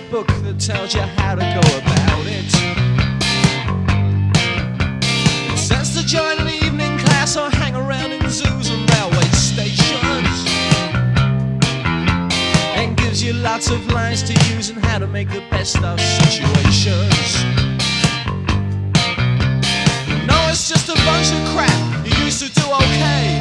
book that tells you how to go about it. It says to join an evening class or hang around in zoos and railway stations, and gives you lots of lines to use and how to make the best of situations. No, it's just a bunch of crap. You used to do okay.